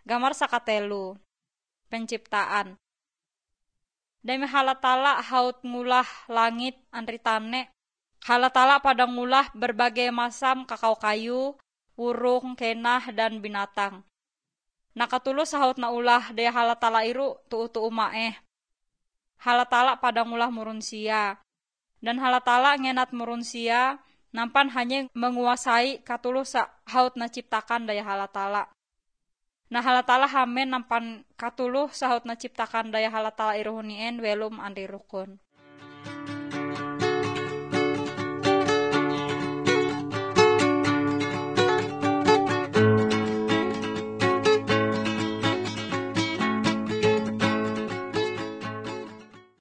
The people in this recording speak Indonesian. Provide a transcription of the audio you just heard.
Gambar sakatelu. Penciptaan. Demi halatala haut ngulah langit andritane. Halatala pada ngulah berbagai macam kakao kayu, burung, kenah, dan binatang. Nakatulus haut na ulah daya halatala iru tuu maeh. Halatala pada ngulah murunsia. Dan halatala ngenat murunsia nampan hanya menguasai katulus haut na ciptakan daya halatala. Nah halatala hamen nampan katuluh sahaut na ciptakan daya halatala iruhunien welum andi rukun.